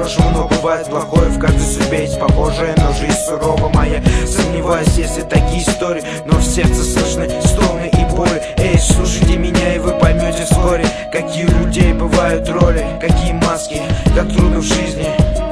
хорошего, но бывает плохое. В каждой судьбе есть похожее, но жизнь сурова моя. Сомневаюсь, если такие истории, но в сердце слышны стоны и боли. Эй, слушайте меня, и вы поймете вскоре, какие у людей бывают роли, какие маски, как трудно в жизни.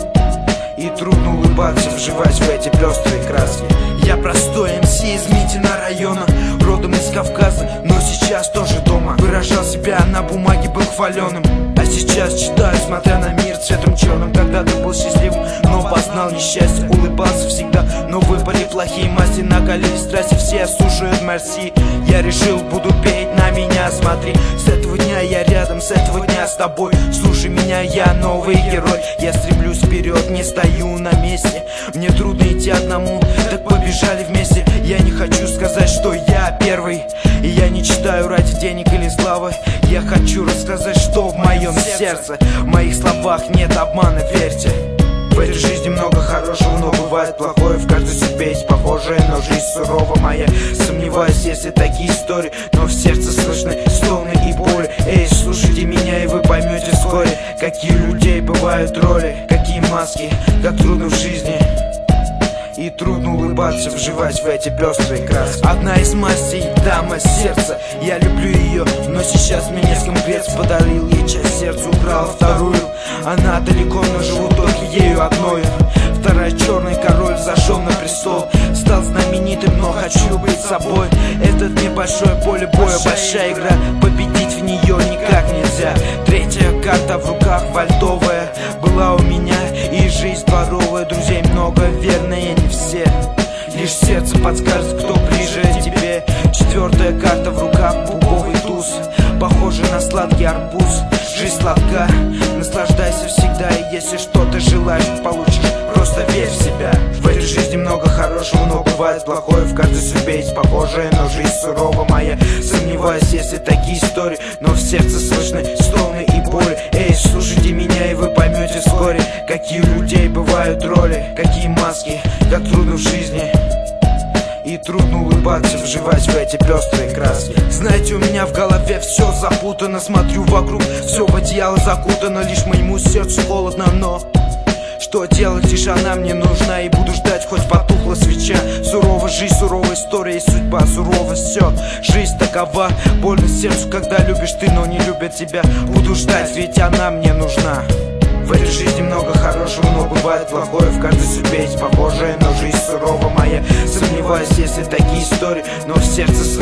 И трудно улыбаться, вживаясь в эти пестрые краски. Я простой МС из Митина района, родом из Кавказа, но сейчас тоже дома. Выражал себя на бумаге, был хваленым, а сейчас читаю, смотря на мир цветом черным. Когда-то был счастливым, но познал несчастье. Улыбался всегда, но выпали плохие масти. Накалились страсти, все слушают мерси. Я решил, буду петь, на меня смотри. С этого дня я рядом, с этого дня с тобой. Слушай меня, я новый герой. Я стремлюсь вперед, не стою на месте. Мне трудно идти одному, так побежали вместе. Я не хочу сказать, что я первый, и я не читаю ради денег или славы. Я хочу рассказать, что в моем сердце. В моих словах нет обмана, верьте. В этой жизни много хорошего, но бывает плохое. В каждой судьбе есть похожее, но жизнь сурова моя. Сомневаюсь, если такие истории, но в сердце слышны стоны и боли. Эй, слушайте меня, и вы поймете вскоре, какие у людей бывают роли, какие маски, как трудно в жизни. И трудно улыбаться, вживаясь в эти пестрые краски. Одна из мастей, дама сердца. Я люблю ее, но сейчас мне не с кем греться. Подарил ей часть сердца, украл вторую. Она далеко, но живу только ею одною. Вторая черный король зашел на престол, стал знаменитым, но хочу быть собой. Этот небольшое поле боя, большая игра, победить в нее никак нельзя. Третья карта в руках вальтовая была у меня, и жизнь дворовая. Друзей много, верные не все, лишь сердце подскажет, кто ближе тебе. Четвертая карта в руках, пуговый туз, похожий на сладкий арбуз. Жизнь сладка, наслаждайся всегда, и если что-то желаешь, получишь, просто верь в себя. В этой жизни много хорошего, но бывает плохое. В каждой судьбе есть похожее, но жизнь сурова моя. Сомневаюсь, если такие истории, но в сердце слышны стоны и боли. Эй, слушайте меня, и вы поймете вскоре, какие у людей бывают роли, какие маски, как трудно в жизни. И трудно улыбаться, вживаясь в эти пестрые краски. Знаете, у меня в голове все запутано. Смотрю вокруг, все в одеяло закутано. Лишь моему сердцу холодно, но что делать, лишь она мне нужна. И буду ждать, хоть потухла свеча. Сурова жизнь, суровая история и судьба, сурово все. Жизнь такова, больно сердцу, когда любишь ты, но не любят тебя. Буду ждать, ведь она мне нужна. В этой жизни много хорошего, но бывает плохое. В каждой судьбе есть похожее, но жизнь сурова моя. Сомневаюсь, если такие истории, но в сердце